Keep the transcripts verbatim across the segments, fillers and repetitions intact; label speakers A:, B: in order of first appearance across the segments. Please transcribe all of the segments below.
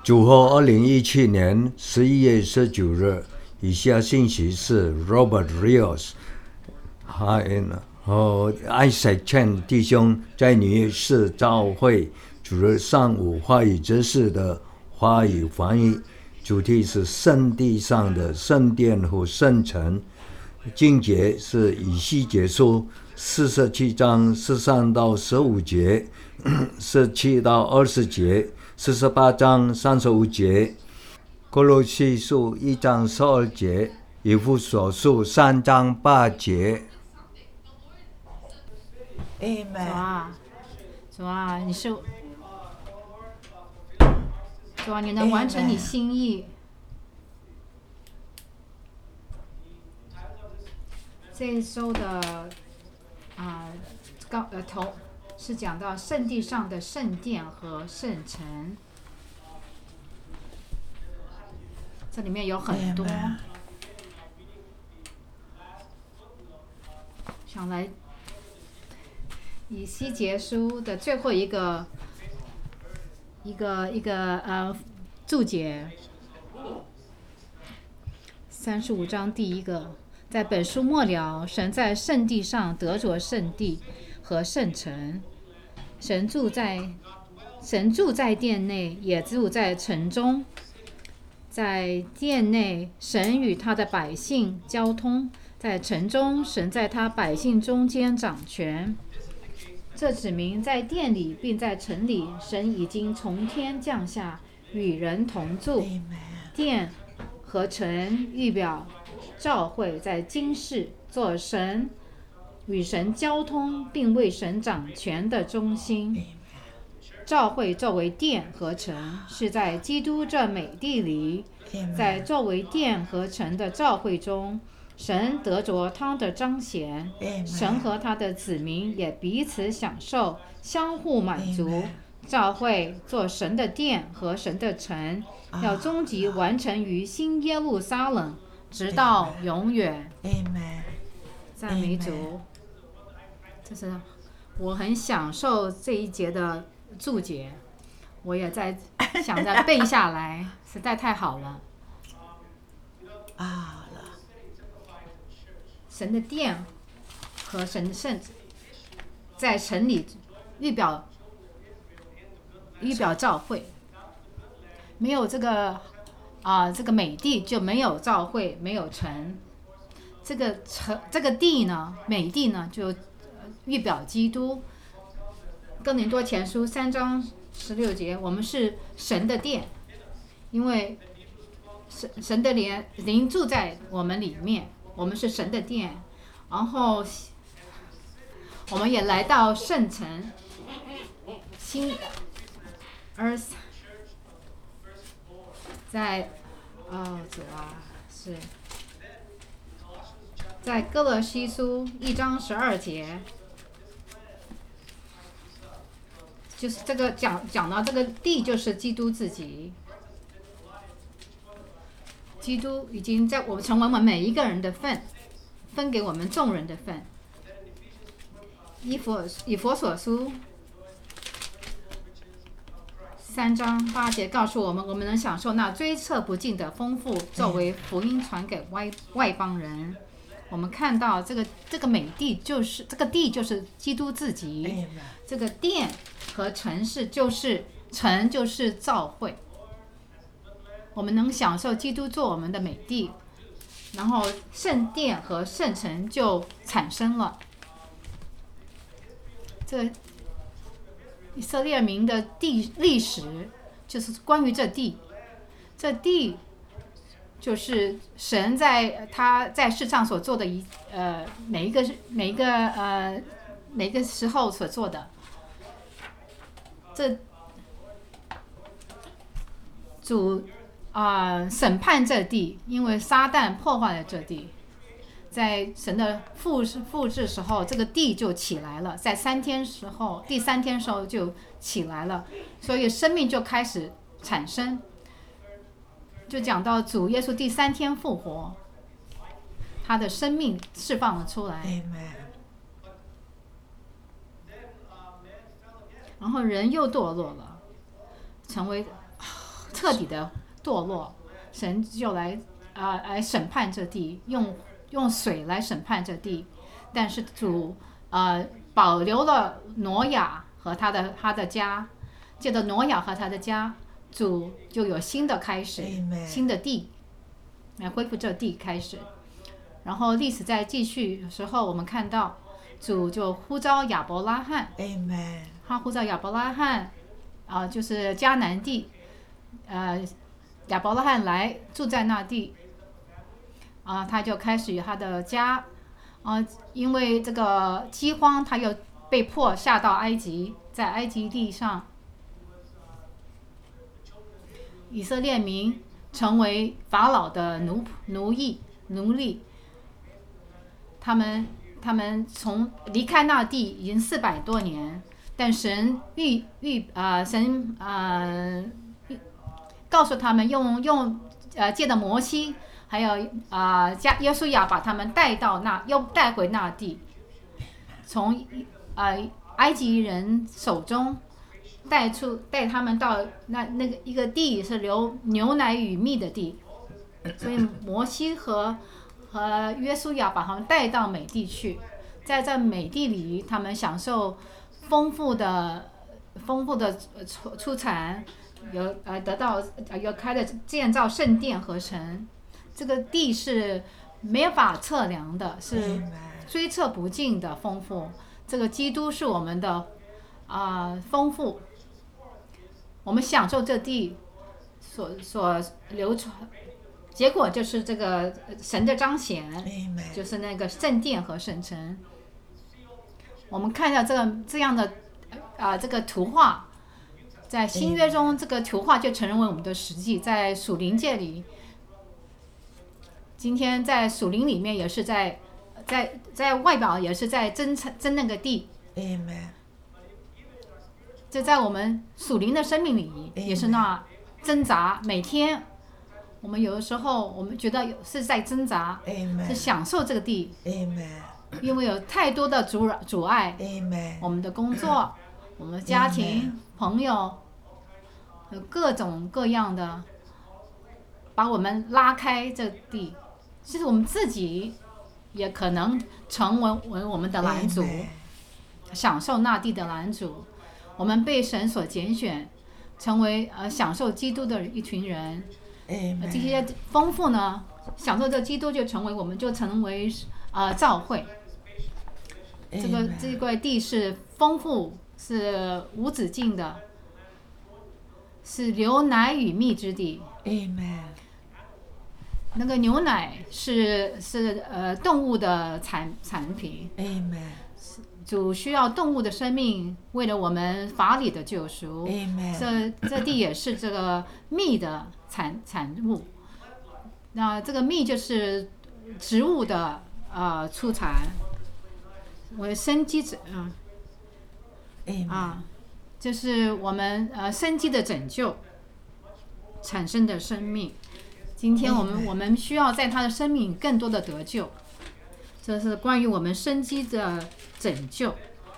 A: 祝贺二零一七年十一月十九日，以下信息是 Robert Rios 和 Isaac Chen 弟兄在纽约市教会主日上午话语知识的话语翻译，主题是圣地上的圣殿和圣城。经节是以西结书四十七章十三到十五节，十七到二十节，四十八章三十五节，哥罗西书一章十二节，以弗所书三章八节。
B: 主啊，主啊，你是主啊，你能完成你心意。这一周的啊高呃头是讲到圣地上的圣殿和圣城，这里面有很多，想来以西结书的最后一个一个一个呃注解，三十五章第一个。在本书末了，神在圣地上得着圣地和圣城，神住在神住在殿内，也住在城中。在殿内，神与他的百姓交通；在城中，神在他百姓中间掌权。这指明在殿里并在城里，神已经从天降下，与人同住。殿和城预表教会在今世做神与神交通并为神掌权的中心。教会作为殿和城，是在基督这美地里，在作为殿和城的教会中，神得着他的彰显，神和他的子民也彼此享受，相互满足。教会做神的殿和神的城，要终极完成于新耶路撒冷，直到永远。赞美主！这是我很享受这一节的注解，我也在想着背下来，实在太好了。
C: 啊，
B: 神的殿和神的圣在城里预表预表教会，没有这个啊、呃、这个美地就没有教会，没有城。这个城这个地呢，美地呢就预表基督。哥林多前书三章十六节，我们是神的殿，因为神神的灵灵住在我们里面，我们是神的殿。然后我们也来到圣城，新 earth， 在哦主啊是在哥罗西书一章十二节。就是这个讲讲到这个地，就是基督自己。基督已经在我们成为我们每一个人的份，分给我们众人的份。以佛以佛所书三章八节告诉我们，我们能享受那追测不尽的丰富，作为福音传给外外邦人。我们看到这个这个美地就是这个地就是基督自己，这个殿和城市就是城就是教会。我们能享受基督做我们的美地，然后圣殿和圣城就产生了。这以色列民的地历史就是关于这地，这地就是神在他在世上所做的一呃每一个每一个呃每一个时候所做的。这主啊、呃、审判这地，因为撒旦破坏了这地。在神的复复制时候，这个地就起来了，在三天时候，第三天时候就起来了，所以生命就开始产生。就讲到主耶稣第三天复活，他的生命释放了出来，然后人又堕落了，成为、哦、这彻底的堕落，神就来啊、呃、来审判这地，用用水来审判这地。但是主呃保留了挪亚和他的他的家，借着挪亚和他的家，主就有新的开始，
C: Amen
B: 新的地来恢复这地开始。然后历史在继续的时候，我们看到主就呼召亚伯拉罕，
C: Amen
B: 他呼召亚伯拉罕，啊、呃，就是迦南地，呃，亚伯拉罕来住在那地，啊、呃，他就开始他的家，啊、呃，因为这个饥荒，他又被迫下到埃及，在埃及地上，以色列民成为法老的奴奴役奴隶，他们他们从离开那地已经四百多年。但神预预啊、呃，神啊、呃，告诉他们用用呃借着摩西，还有啊加耶稣亚把他们带到那，又带回那地，从呃埃及人手中带出带他们到那那个一个地是流牛奶与蜜的地，所以摩西和和耶稣亚把他们带到美地去，在这美地里，他们享受丰富的、丰富的出出产，有呃得到呃有开的建造圣殿和城，这个地是没法测量的，是追测不尽的丰富。这个基督是我们的啊、呃、丰富，我们享受这地所所流传，结果就是这个神的彰显，就是那个圣殿和圣城。我们看到这个这样的啊、呃、这个图画，在新约中，这个图画就成为我们的实际。在属灵界里，今天在属灵里面也是在在在外表也是在争争那个地。这在我们属灵的生命里也是那挣扎。每天我们有的时候我们觉得是在挣扎，是享受这个地。因为有太多的阻阻碍，
C: Amen
B: 我们的工作，我们的家庭，
C: Amen
B: 朋友，有各种各样的，把我们拉开这地。其实我们自己也可能成为我们的拦阻，
C: Amen
B: 享受那地的拦阻。我们被神所拣选，成为呃享受基督的一群人。
C: Amen
B: 这些丰富呢，享受这基督就成为我们就成为呃教会。这个这块地是丰富，是无止境的，是流奶与蜜之地。
C: Amen
B: 那个牛奶是是呃动物的产产品。
C: Amen
B: 主需要动物的生命，为了我们法理的救赎。
C: Amen
B: 这这地也是这个蜜的产产物。那这个蜜就是植物的呃出产。我的生机者，嗯，啊，这是我们呃生机的拯救产生的生命。今天我们我们需要在他的生命更多的得救，这是关于我们生机的拯救。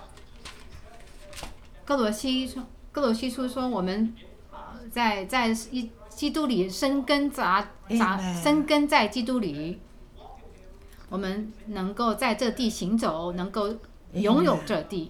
B: 哥罗西哥罗西书说，我们在在一基督里生根扎扎生根在基督里。我们能够在这地行走，能够拥有这地。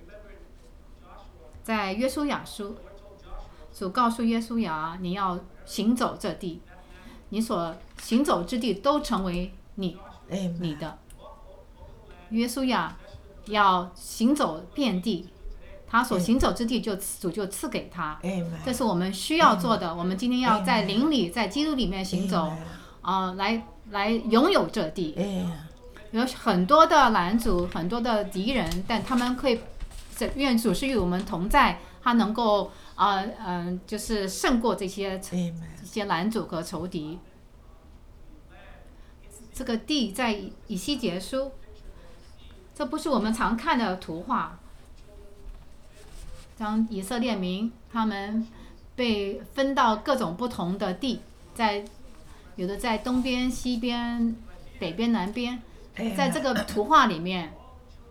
B: 在约书亚书，主告诉约书亚，你要行走这地，你所行走之地都成为你你的。约书亚要行走遍地，他所行走之地就主就赐给他。这是我们需要做的。我们今天要在灵里，在基督里面行走，啊、呃，来。来拥有这地，有很多的拦阻，很多的敌人，但他们可以，愿主是与我们同在，他能够啊嗯、呃呃，就是胜过这些这些拦阻和仇敌。这个地在以西结书，这不是我们常看的图画。当以色列民他们被分到各种不同的地，在。有的在东边、西边、北边、南边，在这个图画里面，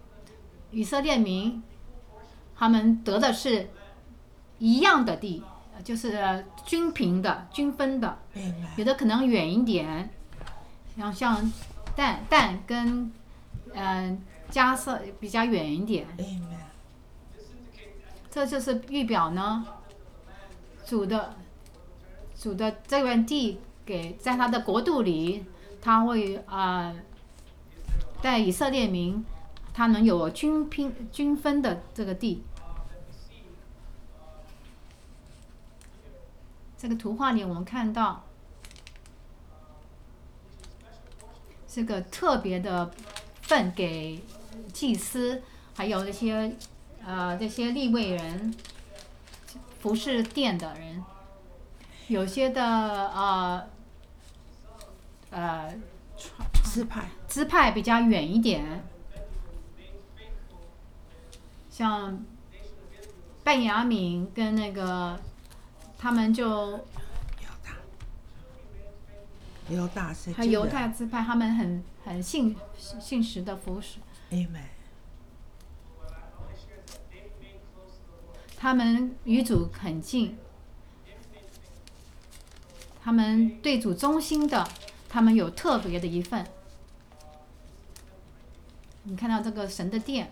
B: 以色列民他们得的是一样的地， 就是均平的、均分的，
C: Amen.
B: 有的可能远一点，像像蛋蛋跟嗯、呃、加色比较远一点。
C: Amen.
B: 这就是预表呢，主的主的这块地给在他的国度里，他会啊、呃，在以色列民，他能有均拼均分的这个地。这个图画里我们看到，这个特别的份给祭司，还有这些呃这些利未人，服侍殿的人，有些的呃呃
C: 支派
B: 支派比较远一点，像便雅悯跟那个他们就
C: 犹大，犹大是
B: 还犹太支派，他们很很信信实的服侍。
C: Amen.
B: 他们与主很近，他们对主忠心的，他们有特别的一份。你看到这个神的殿，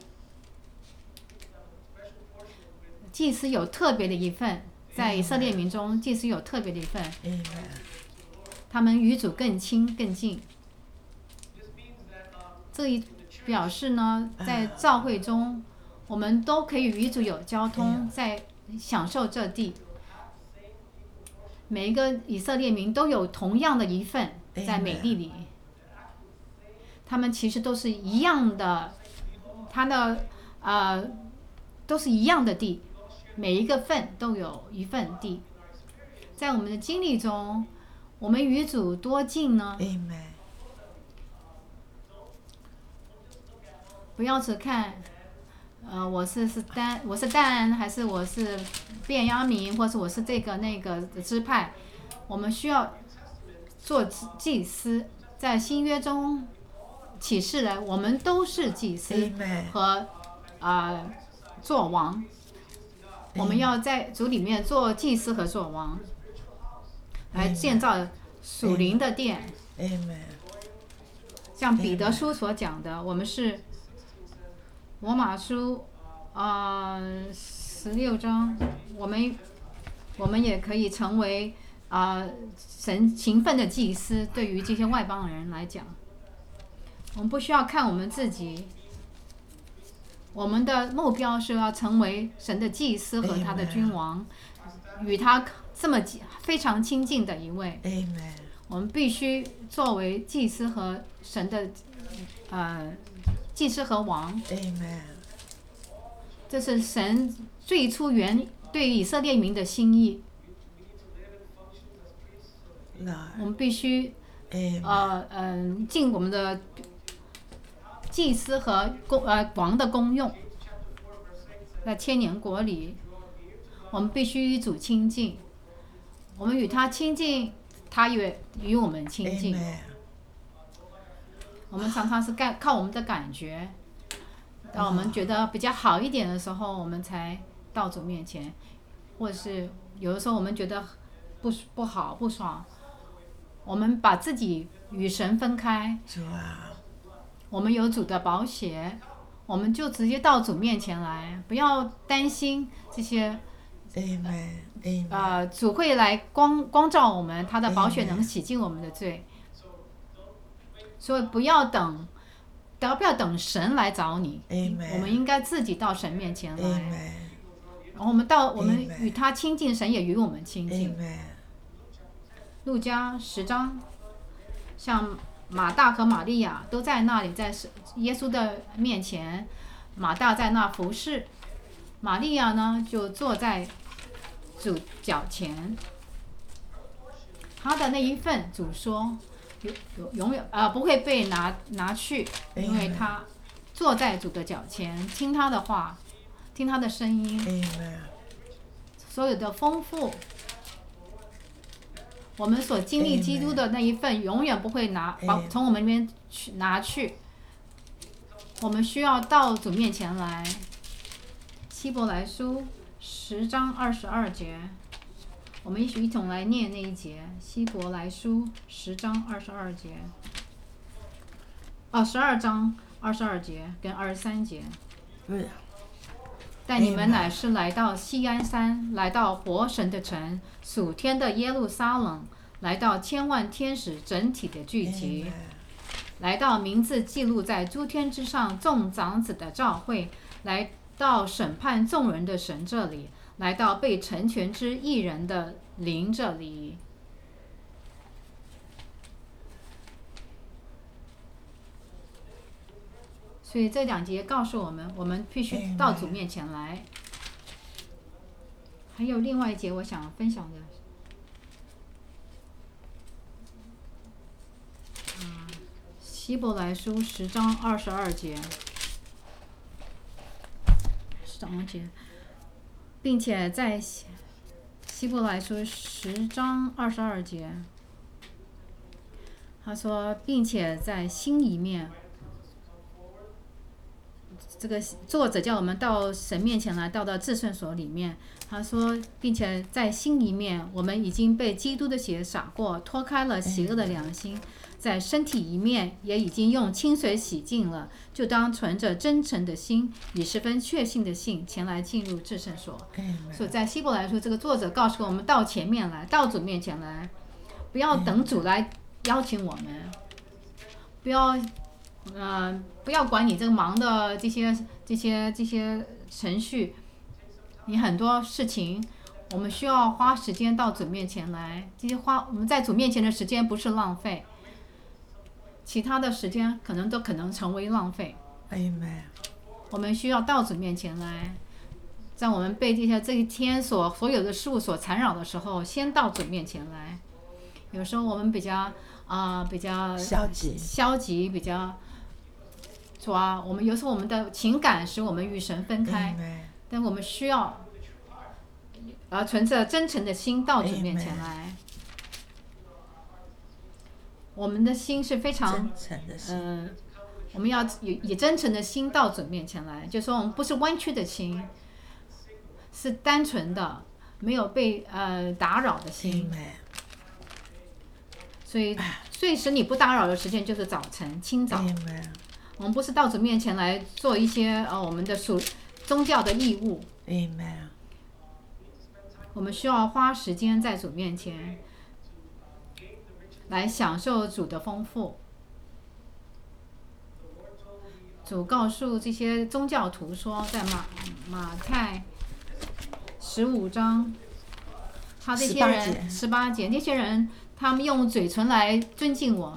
B: 祭司有特别的一份，在以色列民中，祭司有特别的一份，
C: Amen.
B: 他们与主更亲更近。这一表示呢，在教会中，我们都可以与主有交通，在享受这地。每一个以色列民都有同样的一份在美地里，他们其实都是一样的，他的呃都是一样的地，每一个份都有一份地。在我们的经历中，我们与主多近呢？
C: Amen.
B: 不要只看，呃，我是是单，我是但，还是我是便雅悯，或是我是这个那个的支派。我们需要做祭司，在新约中启示了，我们都是祭司
C: Amen.
B: 和啊、呃、做王。我们要在主里面做祭司和做王，来建造属灵的殿。
C: Amen.
B: 像彼得书所讲的，我们是罗马书啊十六章，我们我们也可以成为啊、呃、神勤奋的祭司。对于这些外邦人来讲，我们不需要看我们自己，我们的目标是要成为神的祭司和他的君王，与他这么非常亲近的一位。
C: Amen.
B: 我们必须作为祭司和神的呃祭司和王。
C: Amen.
B: 这是神最初原对以色列民的心意。
C: Lord.
B: 我们必须
C: Amen.
B: 呃嗯、呃、尽我们的祭司和公呃王的功用。在千年国里，我们必须与主亲近，我们与他亲近，他也与我们亲近。
C: Amen.
B: 我们常常是干靠我们的感觉，当我们觉得比较好一点的时候，我们才到主面前，或者是有的时候我们觉得不不好不爽，我们把自己与神分开，
C: 主啊，
B: 我们有主的宝血，我们就直接到主面前来，不要担心这些。
C: Amen. Amen.
B: 呃，主会来光光照我们，他的宝血能洗净我们的罪。所以不要等，不要不要等神来找你，
C: Amen.
B: 我们应该自己到神面前来。
C: Amen.
B: 然后我们到我们
C: Amen.
B: 与他亲近，神也与我们亲近。
C: Amen.
B: 路加十章，像马大和玛利亚都在那里，在耶稣的面前，马大在那服侍，玛利亚呢就坐在主脚前。他的那一份，主说有有永远呃不会被拿拿去，因为他坐在主的脚前，听他的话，听他的声音。
C: Amen.
B: 所有的丰富，我们所经历基督的那一份，永远不会拿把从我们那边去拿去。我们需要到主面前来。希伯来书十章二十二节， 我们一起一同来念那一节，希伯来书十章二十二节，哦，十二章二十二节跟二十三节。
C: 是。
B: 但你们乃是来到锡安山，来到活神的城，属天的耶路撒冷，来到千万天使整体的聚集，来到名字记录在诸天之上众长子的召会，来到审判众人的神这里，来到被成全之一人的灵这里。所以这两节告诉我们，我们必须到主面前来。还有另外一节我想分享的，嗯，希伯来书十章二十二节，十二节，并且在希伯来书十章二十二节，他说，并且在心里面。这个作者叫我们到神面前来，到到至圣所里面。他说，并且在心里面，我们已经被基督的血洒过，脱开了邪恶的良心，在身体一面也已经用清水洗净了，就当存着真诚的心，以十分确信的信前来进入至圣所。所以在希伯来书，这个作者告诉我们到前面来，到主面前来，不要等主来邀请我们，不要。嗯、呃，不要管你这个忙的这些这些这些程序，你很多事情，我们需要花时间到主面前来。这些花我们在主面前的时间不是浪费，其他的时间可能都可能成为浪费。
C: Amen。
B: 我们需要到主面前来，在我们被这些这一天所所有的事物所缠绕的时候，先到主面前来。有时候我们比较啊、呃、比较
C: 消极，
B: 消极比较。主啊，我们有时候我们的情感使我们与神分开，
C: Amen。
B: 但我们需要，呃，存着真诚的心到主面前来。Amen。我们的心是非常，嗯、呃，我们要以以真诚的心到主面前来，就是说我们不是弯曲的心，是单纯的，没有被呃打扰的心。
C: Amen。
B: 所以，最使你不打扰的时间就是早晨清早。
C: Amen。
B: 我们不是到主面前来做一些呃我们的属宗教的义务。
C: Amen。
B: 我们需要花时间在主面前，来享受主的丰富。主告诉这些宗教徒说，在马马太十五章，他这些人十八节，那些人他们用嘴唇来尊敬我。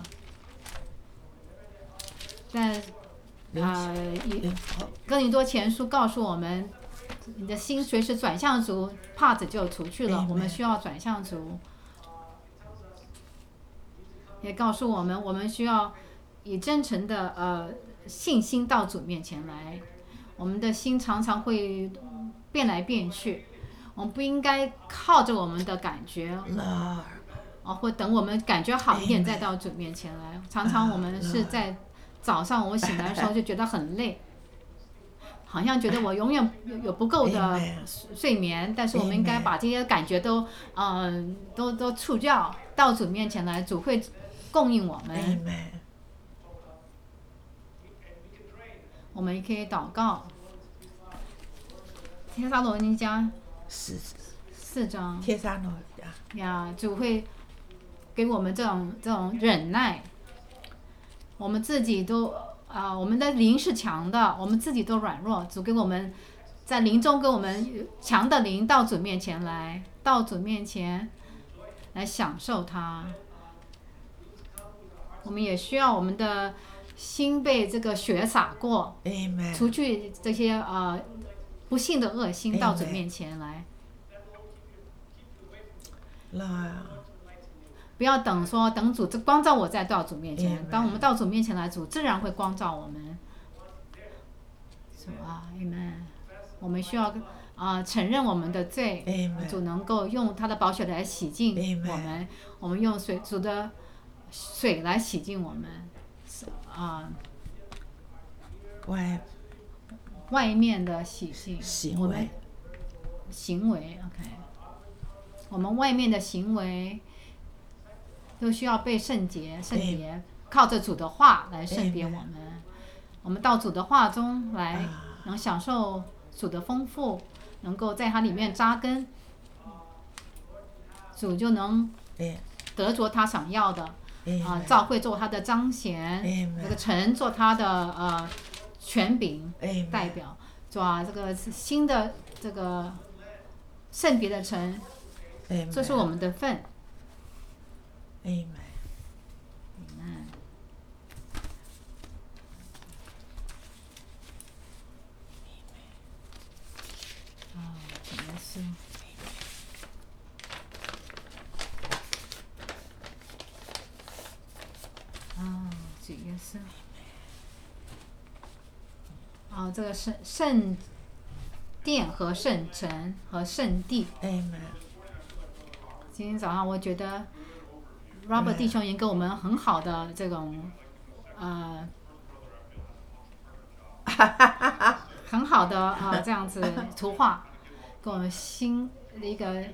B: 但啊，以哥林多前书告诉我们，你的心随时转向主，帕子就除去了。我们需要转向主，也告诉我们，我们需要以真诚的呃信心到主面前来。我们的心常常会变来变去，我们不应该靠着我们的感觉，啊，或等我们感觉好一点再到主面前来。常常我们是在早上我醒来的时候就觉得很累，好像觉得我永远有有不够的睡眠，但是我们应该把这些感觉都嗯、呃、都都除掉，到主面前来，主会供应我们。我们也可以祷告。帖撒罗尼迦
C: 四
B: 四章。
C: 帖撒罗尼迦
B: 呀，主会给我们这种这种忍耐。我们自己都啊、呃，我们的灵是强的，我们自己都软弱，主给我们在灵中给我们强的灵到主面前来，到主面前来享受它。我们也需要我们的心被这个血洒过，
C: Amen。
B: 除去这些呃不幸的恶心到主面前来。不要等说等主光照我再到主面前，当我们到主面前来，主自然会光照我们。主啊 ，Amen。我们需要啊、呃、承认我们的罪，
C: Amen。
B: 主能够用他的宝血来洗净我们，
C: Amen。
B: 我们用水主的水来洗净我们，啊、
C: 呃，外
B: 外面的洗净，
C: 行为，
B: 行为 ，OK。 我们外面的行为都需要被圣洁，圣洁靠着主的话来圣别我们。我们到主的话中来，能享受主的丰富，能够在它里面扎根，主就能得着他想要的。啊，教会做他的彰显，这个城做他的呃权柄代表，是吧？这个新的这个圣别的城，这是我们的份。
C: Amen。
B: 啊，主耶稣。啊，主耶稣。啊，这个圣圣殿和圣城和圣地。
C: Amen。
B: 今天早上我觉得 Robert 弟兄已经给我们很好的这种呃很好的啊、呃、这样子图画，给我们新的一个。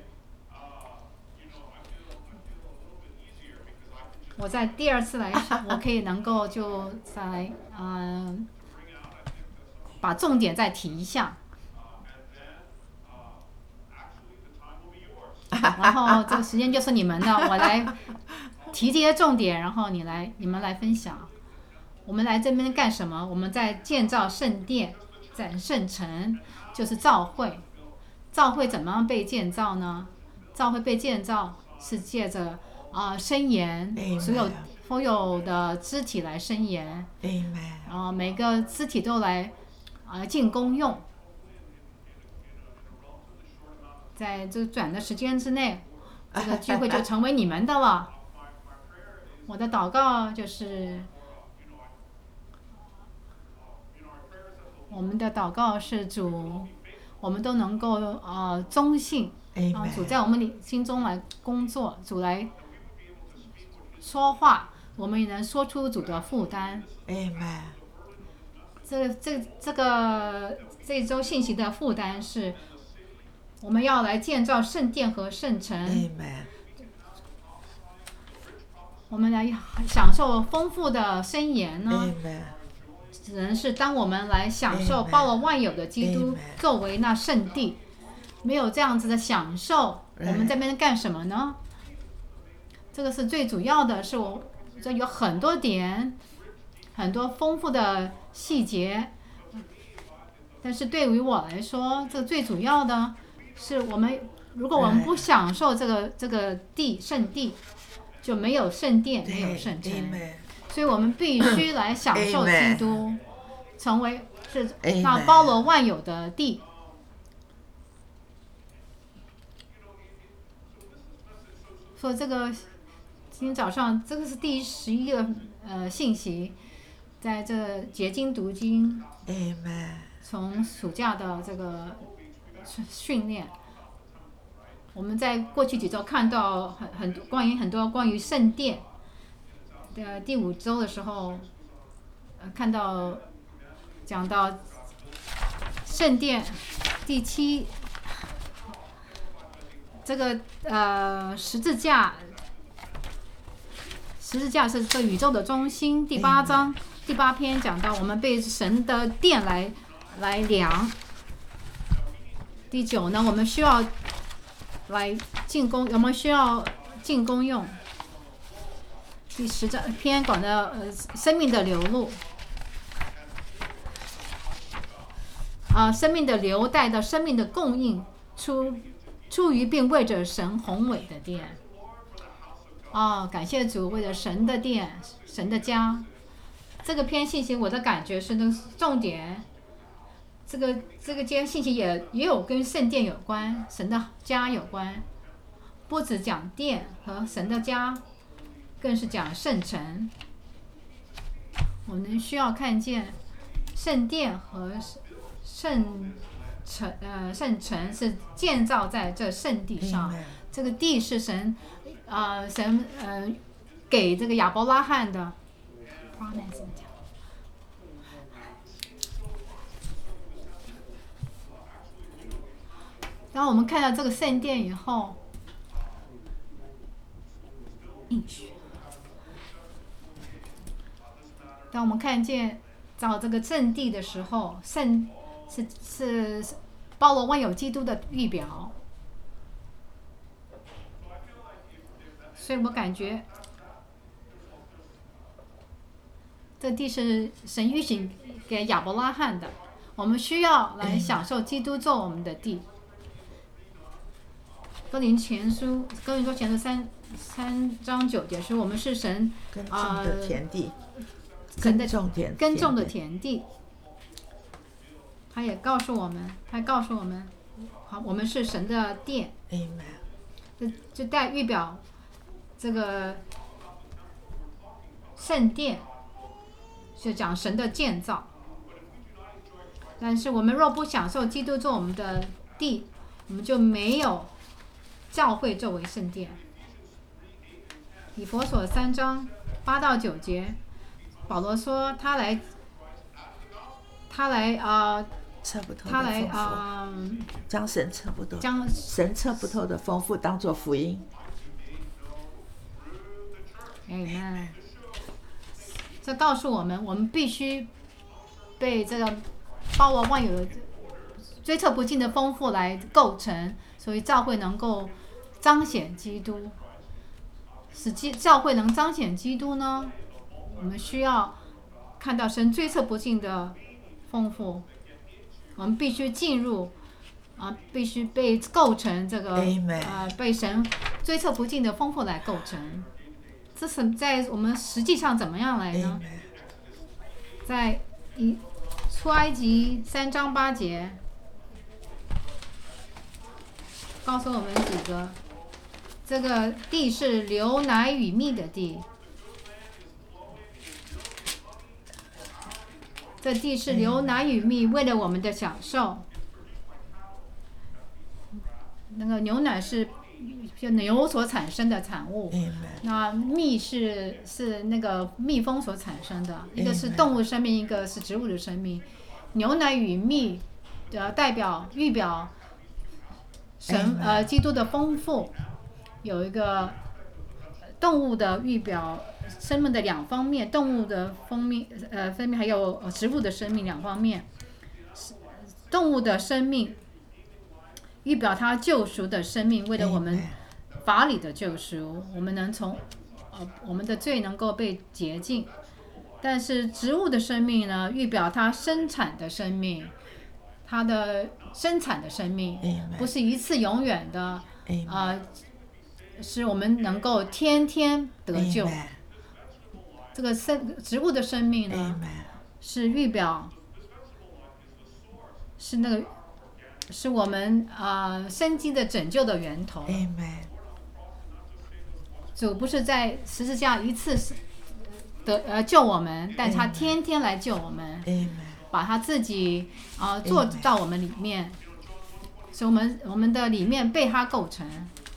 B: 我在第二次来，我可以能够就在嗯、呃、把重点再提一下。然后这个时间就是你们的，我来提这些重点，然后你来你们来分享。我们来这边干什么？我们在建造圣殿，在圣城，就是教会。教会怎么样被建造呢？教会被建造是借着啊申言，所有所有的肢体来申言，然后每个肢体都来啊进功用。在这短的时间之内，这个聚会就成为你们的了。我的祷告就是，我们的祷告是主，我们都能够呃忠信，啊、呃、主在我们里心中来工作，主来说话，我们也能说出主的负担。
C: Amen。
B: 这这这个这周信息的负担是。我们要来建造圣殿和圣城，
C: Amen。
B: 我们来享受丰富的箴言呢，
C: Amen。
B: 只能是当我们来享受包罗万有的基督
C: Amen。
B: 作为那圣地，没有这样子的享受，我们这边干什么呢？这个是最主要的，是我这有很多点，很多丰富的细节，但是对于我来说，这最主要的。是我们，如果我们不享受这个这个地圣地，就没有圣殿，没有圣城，所以我们必须来享受基督，成为是那包罗万有的地。说这个今天早上这个是第十一个呃信息，在这结晶读经，从暑假的这个。训练，我们在过去几周看到很很多关于很多关于圣殿的第五周的时候，呃，看到讲到圣殿第七这个呃十字架，十字架是这宇宙的中心。第八章第八篇讲到我们被神的殿来来量。第九呢，我们需要来进攻，我们需要进攻用。第十章篇讲的呃生命的流露，啊、呃，生命的流带的生命的供应，出出于并为着神宏伟的殿。啊、哦，感谢主，为了神的殿，神的家。这个篇信息我的感觉是那个重点。这个这个间信息也也有跟圣殿有关，神的家有关，不只讲殿和神的家，更是讲圣城。我们需要看见圣殿和圣城，呃，圣城是建造在这圣地上，这个地是神，呃，神呃给这个亚伯拉罕的。然后我们看到这个圣殿以后，
C: 应许。
B: 当我们看见找这个圣地的时候，圣是是是包罗万有基督的预表，所以我感觉这地是神预许给亚伯拉罕的，我们需要来享受基督做我们的地。哥林前书，哥林多前书三三章九节说，我们是神
C: 耕种的田地，
B: 神的
C: 耕种田
B: 耕种的
C: 田
B: 田地。他也告诉我们，他告诉我们，好，我们是神的殿，
C: 地。Amen。
B: 就就带预表这个圣殿，是讲神的建造。但是我们若不享受基督做我们的地，我们就没有教会作为圣殿。以弗所三章八到九节，保罗说他来，他来啊、呃，
C: 测不透的
B: 他来
C: 丰富，
B: 啊、呃，
C: 将神测不透、
B: 将
C: 神测不透的丰富当作福音。
B: Amen。这告诉我们，我们必须被这个包罗万有的、追测不尽的丰富来构成，所以教会能够彰显基督。使基教会能彰显基督呢，我们需要看到神追测不尽的丰富，我们必须进入啊，必须被构成这个
C: Amen
B: 呃，被神追测不尽的丰富来构成。这是在我们实际上怎么样来呢？
C: Amen。
B: 在一出埃及三章八节，告诉我们几个，这个地是流奶与蜜的地，这地是流奶与蜜，为了我们的享受。那个牛奶是就牛所产生的产物，
C: Amen。
B: 那蜜是是那个蜜蜂所产生的，一个是
C: Amen
B: 动物生命，一个是植物的生命。牛奶与蜜，呃，代表预表神
C: Amen
B: 呃基督的丰富，有一个动物的预表生命的两方面，动物的分泌呃分泌还有呃植物的生命两方面。动物的生命预表它救赎的生命，为了我们
C: Amen
B: 法理的救赎，我们能从呃我们的罪能够被洁净。但是植物的生命呢，预表它生产的生命，它的生产的生命
C: Amen
B: 不是一次永远的，
C: Amen
B: 呃，使我们能够天天得救。
C: Amen
B: 这个生植物的生命呢，
C: Amen
B: 是预表，是那个，是我们啊、呃、生机的拯救的源头。
C: Amen
B: 主不是在十字架一次得呃救我们，但他
C: Amen
B: 天天来救我们，
C: Amen
B: 把他自己啊、呃、做
C: Amen
B: 到我们里面，使我们我们的里面被他构成。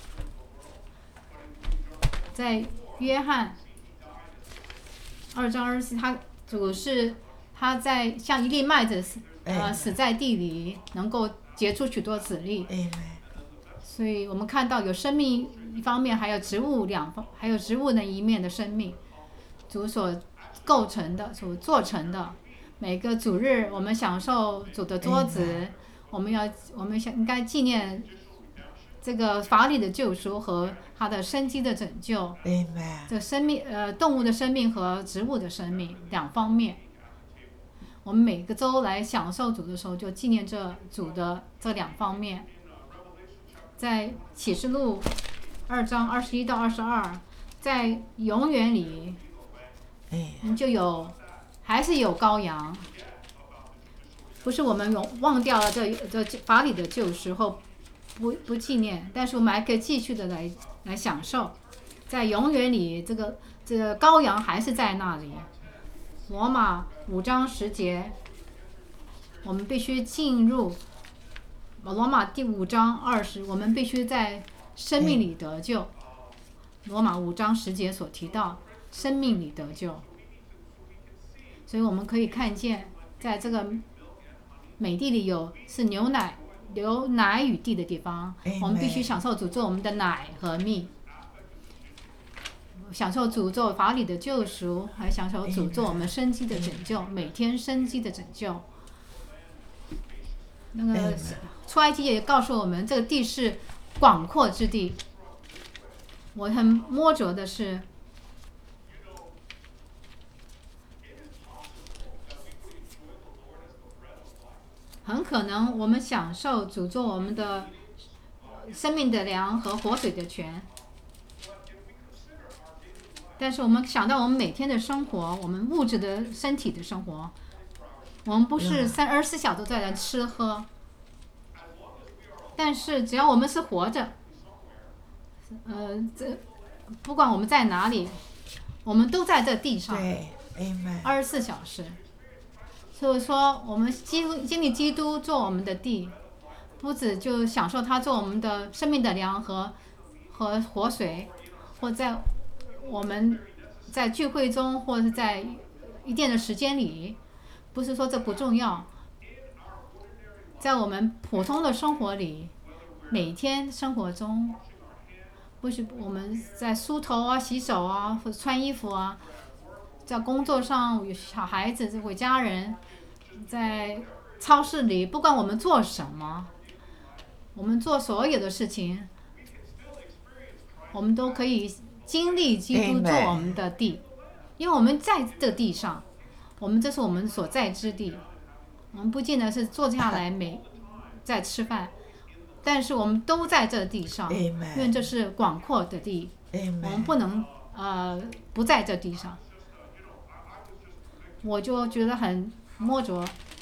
B: 在约翰二章二十四，他主是他在像一粒麦子死呃
C: Amen
B: 死在地里，能够结出许多子粒。
C: Amen
B: 所以我们看到有生命一方面，还有植物两方，还有植物的一面的生命，主所构成的，所做成的。每个主日，我们享受主的桌子，
C: Amen
B: 我们要我们想应该纪念这个法理的救赎和他的生机的拯救。
C: Amen
B: 这生命呃动物的生命和植物的生命两方面，我们每个周来享受主的时候，就纪念这主的这两方面。在启示录二章二十一到二十二，在永远里，我们就有还是有羔羊，不是我们永忘掉了这这法理的救赎后不不纪念，但是我们还可以继续的来来享受。在永远里，这个这个羔羊还是在那里。罗马五章十节，我们必须进入。罗马第五章二十，我们必须在生命里得救。罗马五章十节所提到，生命里得救。所以我们可以看见，在这个美地里有是牛奶流奶与地的地方，
C: Amen
B: 我们必须享受主做我们的奶和蜜。 享受主做法理的救赎，还享受主做我们生机的拯救，每天生机的拯救。那个出埃及也告诉我们，这个地是广阔之地。我很摸着的是，很可能我们享受主做我们的生命的粮和活水的泉，但是我们想到我们每天的生活，我们物质的身体的生活，我们不是三二十四小时都在那吃喝，但是只要我们是活着，呃，这不管我们在哪里，我们都在这地上，
C: 对，Amen，
B: 二十四小时。所以说，我们经经历基督做我们的地，不止就享受他做我们的生命的粮和和活水，或在我们在聚会中，或者是在一定的时间里，不是说这不重要，在我们普通的生活里，每天生活中，不是我们在梳头啊、洗手啊，或者穿衣服啊，在工作上有小孩子、这位家人，在超市里，不管我们做什么，我们做所有的事情，我们都可以经历基督做我们的地，因为我们在这地上，我们这是我们所在之地，我们不见得是坐下来没在吃饭，但是我们都在这地上，因为这是广阔的地，我们不能呃不在这地上。我就觉得很摸着，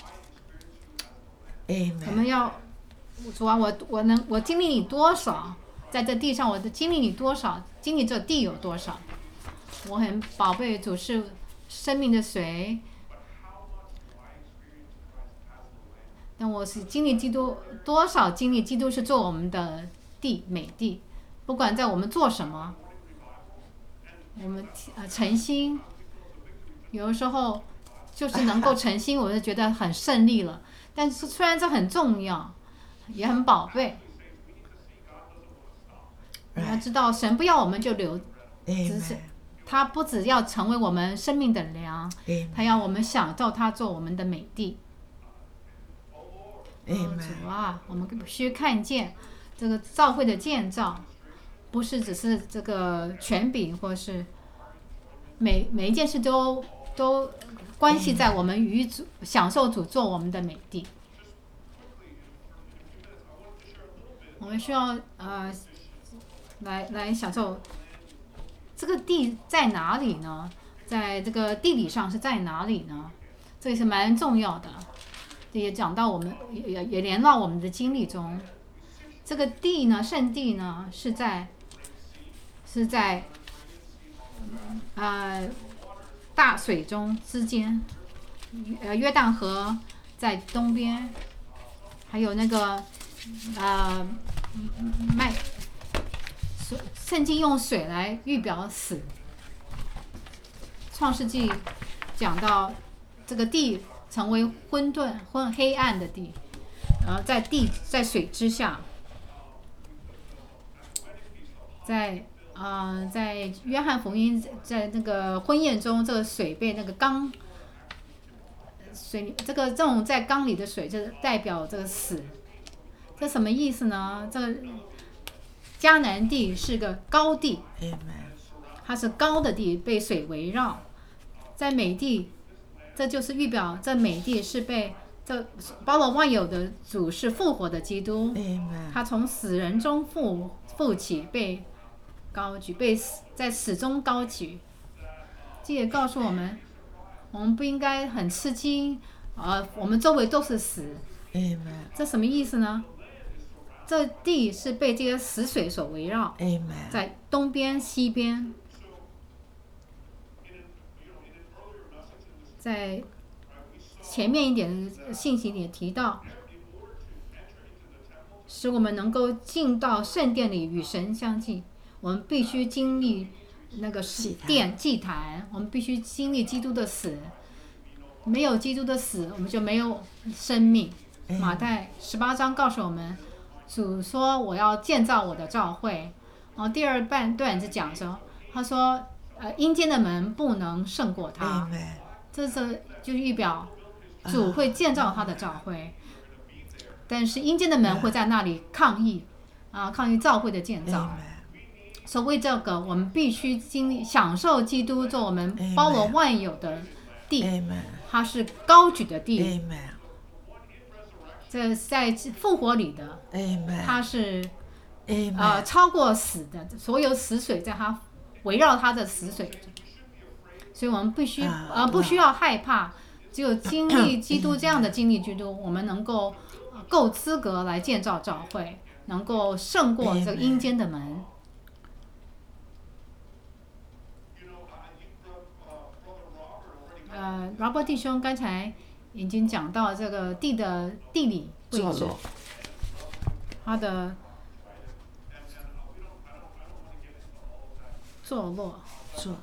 B: 我们要主啊，我我能我经历你多少，在这地上我的经历你多少，经历这地有多少，我很宝贝主是生命的水，但我是经历基督多少，经历基督是做我们的地美地，不管在我们做什么，我们呃诚心，有的时候。就是能够诚心，我就觉得很胜利了。但是虽然这很重要，也很宝贝。你要知道，神不要我们就留，只是他不只要成为我们生命的粮，他要我们享受他做我们的美地。主啊，我们必须看见这个教会的建造，不是只是这个权柄，或是每每一件事都都。关系在我们与主享受主做我们的美地，我们需要呃来来享受这个地在哪里呢？在这个地理上是在哪里呢？这也是蛮重要的，这也讲到我们也也连到我们的经历中。这个地呢，圣地呢是在是在呃。大水中之间，呃，约旦河在东边，还有那个呃，麦，水圣经用水来预表死。创世纪讲到这个地成为混沌、昏黑暗的地，然后在地在水之下，在。呃，在约翰福音，在那个婚宴中，这个水被那个缸水，这个这种在缸里的水，就代表这个死。这什么意思呢？这个迦南地是个高地，它是高的地，被水围绕。在美地，这就是预表这美地是被这包罗万有的主是复活的基督，他从死人中复复起，被。高举，被在死中高举，这也告诉我们，我们不应该很吃惊，呃，我们周围都是死。这什么意思呢？这地是被这些死水所围绕，在东边、西边，在前面一点的信息里提到，使我们能够进到圣殿里与神相近。我们必须经历那个殿祭坛，我们必须经历基督的死。没有基督的死，我们就没有生命。马太十八章告诉我们，主说我要建造我的教会。然后第二半段是讲说，他说呃阴间的门不能胜过他。
C: Amen
B: 这是就预表主会建造他的教会，但是阴间的门会在那里抗议啊，抗议教会的建造。
C: Amen
B: 所谓这个，我们必须经历享受基督做我们
C: Amen
B: 包罗万有的地，
C: Amen
B: 它是高举的地，
C: Amen
B: 这在复活里的，
C: Amen
B: 它是
C: Amen
B: 呃超过死的，所有死水在它围绕它的死水，所以我们必须
C: 啊
B: 呃不需要害怕，只有经历基督这样的经历基督，我们能够呃够资格来建造教会，能够胜过这个阴间的门。呃，Robert 弟兄刚才已经讲到这个地的地理位置
C: 坐落，
B: 它的坐落。
C: 坐落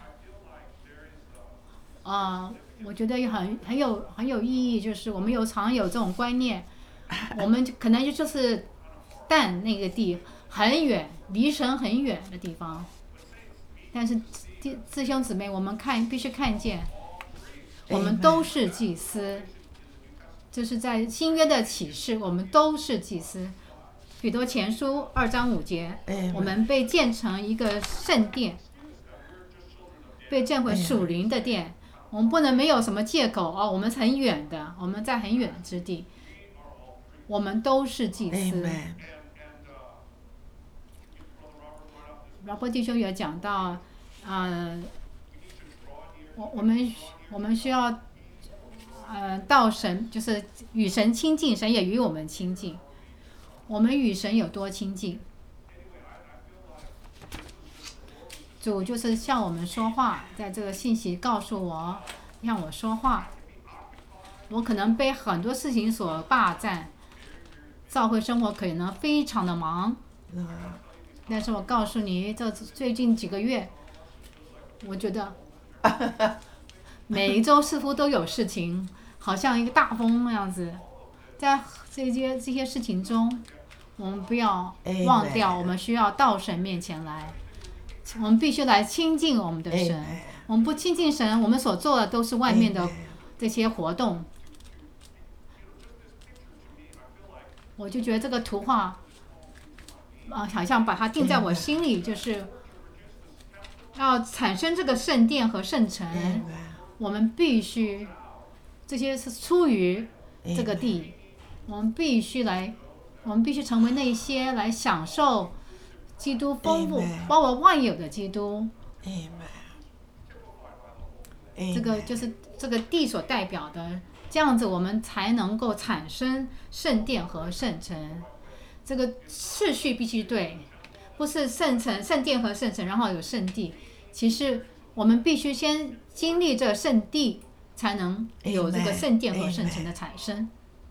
B: 啊、呃，我觉得也很很有很有意义，就是我们有常有这种观念，我们可能就是但那个地很远，离神很远的地方，但是弟弟兄姊妹，我们看必须看见，我们都是祭司，就是在新约的启示，我们都是祭司。彼得前书二章五节，我们被建成一个圣殿，被建为属灵的殿。我们不能没有什么借口哦，我们是很远的，我们在很远之地，我们都是祭司。然后弟兄也讲到，呃，我我们我们需要，呃，到神就是与神亲近，神也与我们亲近。我们与神有多亲近？主就是向我们说话，在这个信息告诉我，让我说话。我可能被很多事情所霸占，教会生活可能非常的忙，但是我告诉你，这最近几个月，我觉得每一周似乎都有事情，好像一个大风那样子。在这些这些事情中，我们不要忘掉，我们需要到神面前来。我们必须来亲近我们的神。Amen. 我们不亲近神，我们所做的都是外面的这些活动。Amen. 我就觉得这个图画，啊，好像把它定在我心里，就是要产生这个圣殿和圣城。Amen. 我们必须，这些是出于这个地，Amen. 我们必须来，我们必须成为那些来享受基督丰富包罗万有的基督，
C: Amen.
B: 这个就是这个地所代表的，这样子我们才能够产生圣殿和圣城。这个次序必须对，不是圣城、圣殿和圣城，然后有圣地。其实我们必须先经历这圣地，才能有这个圣殿和圣城的产生。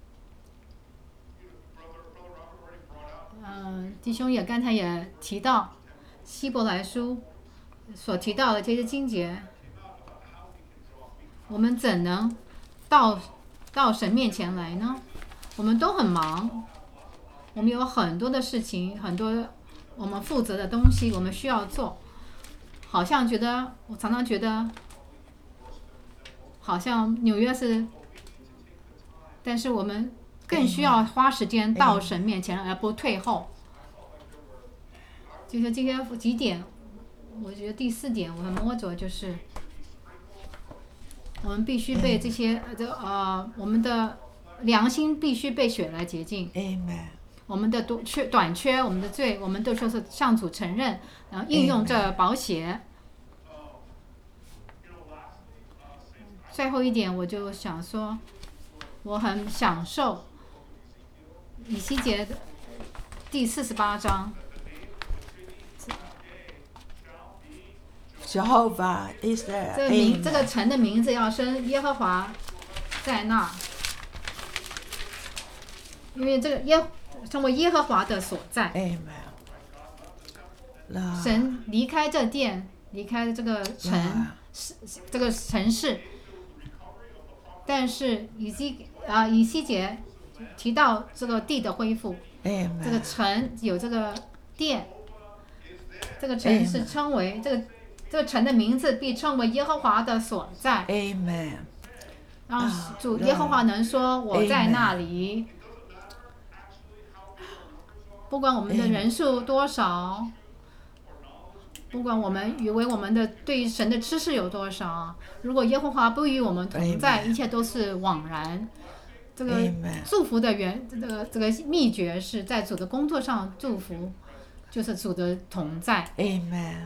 B: 呃，弟兄也刚才也提到希伯来书所提到的这些经节，我们怎能到到神面前来呢？我们都很忙，我们有很多的事情，很多我们负责的东西，我们需要做。好像觉得，我常常觉得，好像纽约是，但是我们更需要花时间到神面前，而不退后。就是这些几点，我觉得第四点我很摸着，就是我们必须被这些这呃我们的良心必须被血来洁净。
C: Amen.
B: 我们的短缺、短缺，我们的罪，我们都说是向主承认，然后应用这宝血。最后一点，我就想说，我很享受以西结第四十八章。
C: Jehovah is there.
B: 这个名，
C: Amen.
B: 这个城的名字要升耶和华在那，因为这个耶成为耶和华的所在。
C: Amen.
B: 神离开这殿，离开这个城，这个城市，但是以西啊以西结提到这个地的恢复，
C: Amen.
B: 这个城有这个殿，这个城是称为这个这个城的名字必称为耶和华的所在。
C: Amen.
B: 让主耶和华能说我在那里。不管我们的人数多少，不管我们以为我们的对神的知识有多少，如果耶和华不与我们同在，
C: Amen.
B: 一切都是枉然。这个
C: Amen.
B: 祝福的原这个这个秘诀是在主的工作上祝福，就是主的同在。
C: Amen.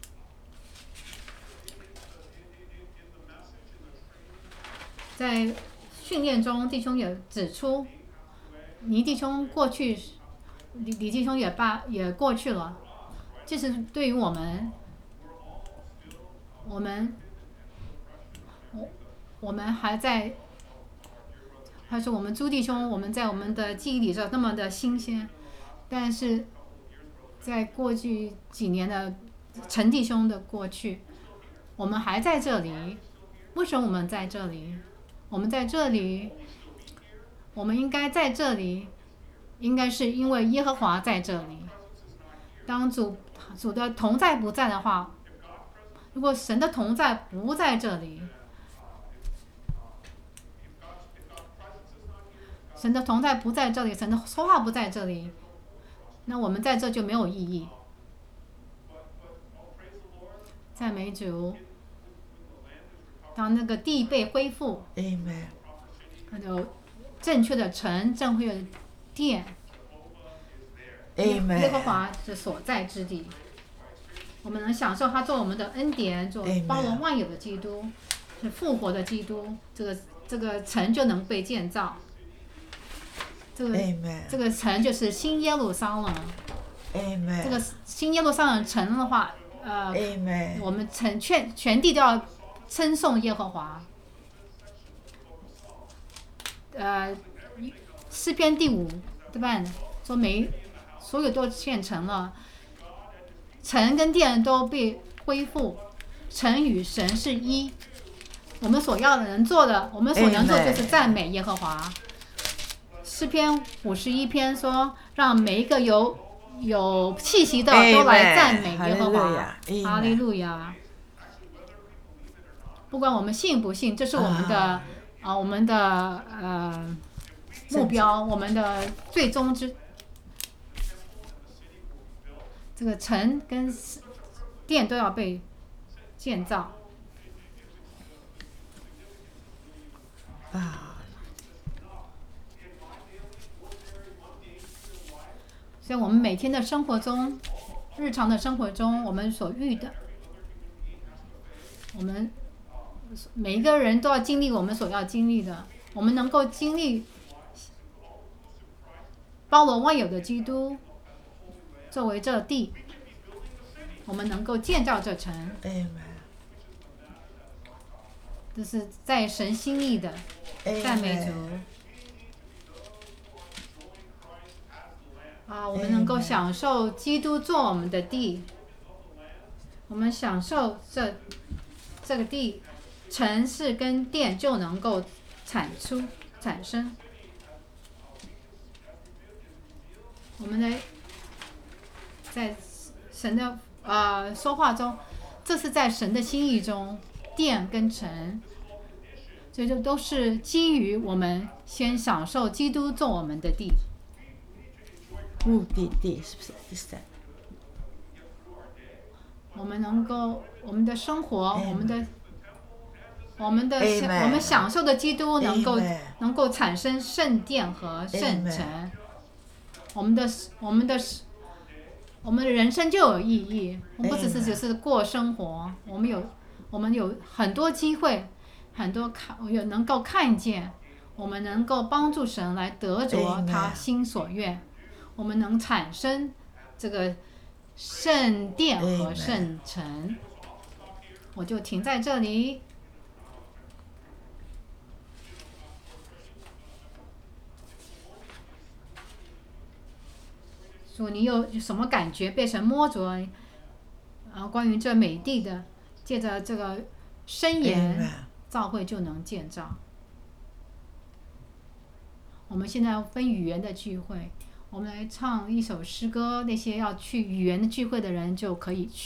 B: 在训练中，弟兄也指出，倪弟兄过去，李李弟兄也罢也过去了。这是对于我们，我们，我我们还在，还是我们朱弟兄，我们在我们的记忆里是那么的新鲜，但是在过去几年的陈弟兄的过去，我们还在这里。为什么我们在这里？我们在这里，我们应该在这里，应该是因为耶和华在这里。当主主的同在不在的话，如果神的同在不在这里，神的同在不在这里，神的说话不在这里，那我们在这就没有意义。赞美主。当那个地被恢复，
C: Amen.
B: 有正确的城，正确的殿，
C: Amen.
B: 耶和华的所在之地，我们能享受他做我们的恩典，做包罗万有的基督，是复活的基督，这个这个城就能被建造。这个
C: Amen.
B: 这个城就是新耶路撒冷。
C: Amen.
B: 这个新耶路撒冷城的话，呃，
C: Amen.
B: 我们城全全地都要称颂耶和华。呃，诗篇第五对吧？说每所有都建成了，城跟殿都被恢复，城与神是一。我们所要的能做的，我们所能做的就是赞美耶和华。诗篇五十一篇说，让每一个有有气息的都来赞美耶和华。哈利路亚。不管我们信不信，这是我们的啊、呃，我们的呃目标，我们的最终之这个城跟殿都要被建造
C: 啊。
B: 所以我们每天的生活中，日常的生活中，我们所遇的，我们每一个人都要经历我们所要经历的，我们能够经历包罗万有的基督作为这地，我们能够建造这城，这是在神心意的。赞美主啊！我们能够享受基督做我们的地，我们享受这这个地。城市跟殿就能够产出产生。我们的在神的呃说话中，这是在神的心意中，殿跟城，这就都是基于我们先享受基督做我们的地。
C: 目的地是不是第三？
B: 我们能够我们的生活，
C: Amen.
B: 我们的。我们的
C: Amen.
B: 我们享受的基督能够
C: Amen.
B: 能够产生圣殿和圣城，
C: Amen.
B: 我们的我们的我们的人生就有意义。我们不只是
C: Amen.
B: 只是过生活，我们有我们有很多机会，很多看有能够看见，我们能够帮助神来得着他心所愿， Amen. 我们能产生这个圣殿和圣城。Amen. 我就停在这里。说你有什么感觉被神摸着？啊，关于这美地的，借着这个申言，教会就能建造。我们现在分语言的聚会，我们来唱一首诗歌，那些要去语言的聚会的人就可以去。